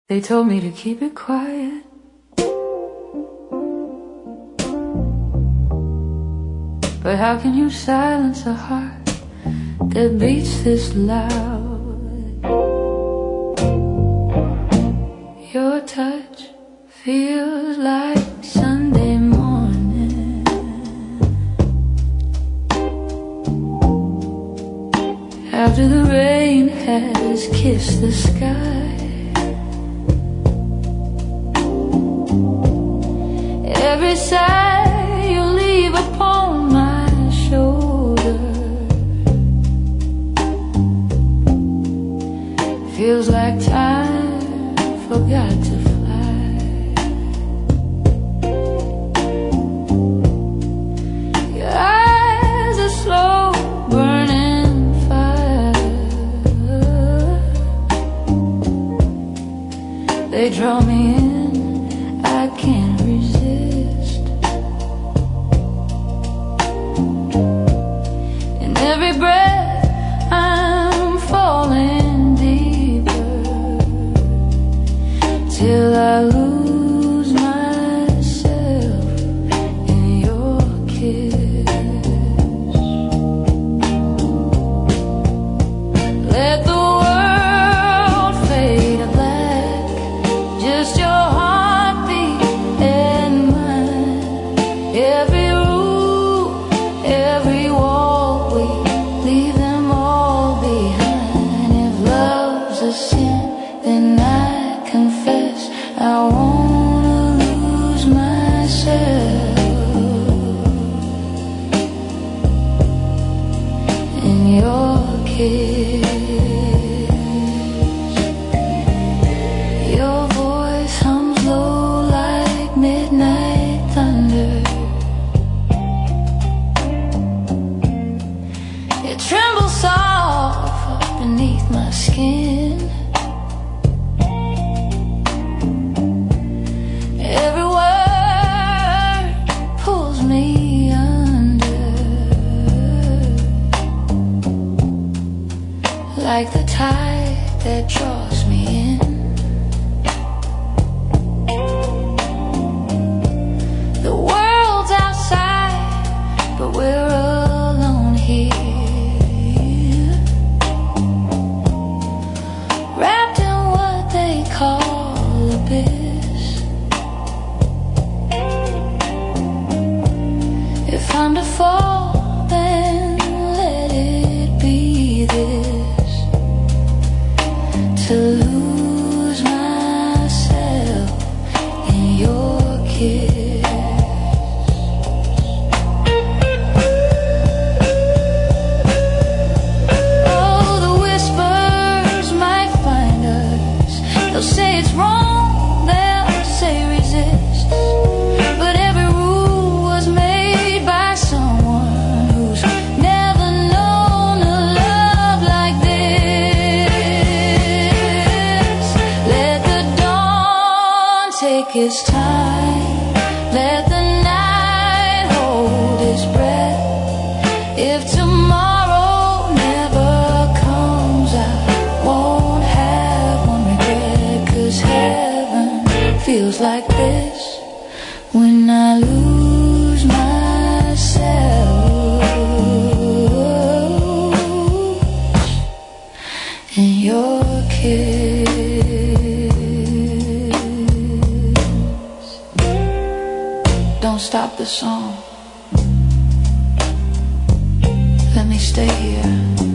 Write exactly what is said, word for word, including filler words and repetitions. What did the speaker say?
They told me to keep it quiet. But how can you silence a heart that beats this loud? Your touch feels like Sunday morning after the rain has kissed the sky. Every sigh you leave upon my shoulder feels like time forgot to fly. Your eyes are slow burning fire. They draw me in, I can't resist. In every breath I'm falling deeper till I lose myself in your kiss. Let the world fade to black, just your heartbeat and mine. Every room, every wall, we leave them all behind. If love's a sin, then I confess I wanna lose myself in your kiss. Your voice hums low like midnight thunder. It trembles soft up beneath my skin. Every word pulls me under, like the tide that draws me in. The world's outside, but we're alone here, wrapped in what they call abyss. If I'm to fall, then let it be this: to lose myself in your kiss. Oh, the whispers might find us. They'll say it's wrong, they'll say resist. But every rule was made by someone who's never known a love like this. Let the dawn take its time, let the night hold its breath. If tomorrow never comes, I won't have one regret. 'Cause heaven feels like this when I lose myself in your kiss. Don't stop the song, let me stay here.